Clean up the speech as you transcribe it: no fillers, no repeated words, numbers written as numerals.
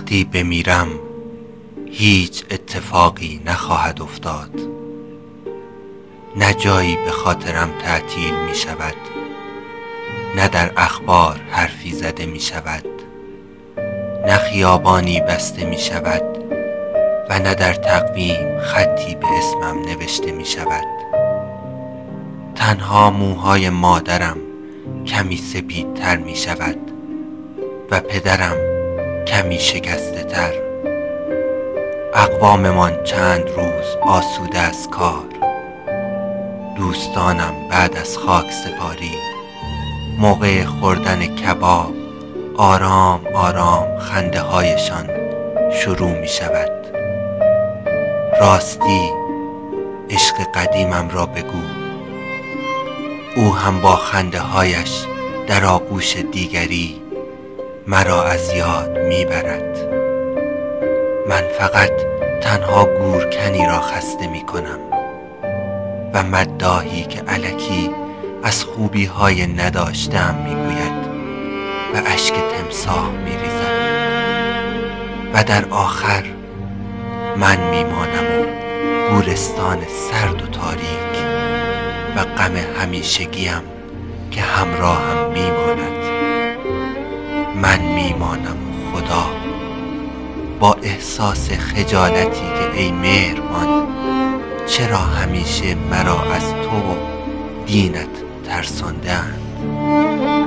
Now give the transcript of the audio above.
وقتی بمیرم هیچ اتفاقی نخواهد افتاد، نه جایی به خاطرم تعطیل می شود، نه در اخبار حرفی زده می شود، نه خیابانی بسته می شود و نه در تقویم خطی به اسمم نوشته می شود. تنها موهای مادرم کمی سپیدتر می شود و پدرم کمی شکسته تر. اقواممان چند روز آسوده از کار، دوستانم بعد از خاک سپاری موقع خوردن کباب آرام آرام خنده هایشان شروع می شود. راستی عشق قدیمم را بگو، او هم با خنده هایش در آغوش دیگری مرا از یاد می برد. من فقط تنها گورکنی را خسته می کنم و مداحی که الکی از خوبی های نداشتم می گوید و اشک تمساح می ریزد و در آخر من می مانم و گورستان سرد و تاریک و غم همیشگیم که همراهم می ماند. من می مانم و خدا با احساس خجالتی که ای مهربان چرا همیشه مرا از تو و دینت ترسانده‌اند.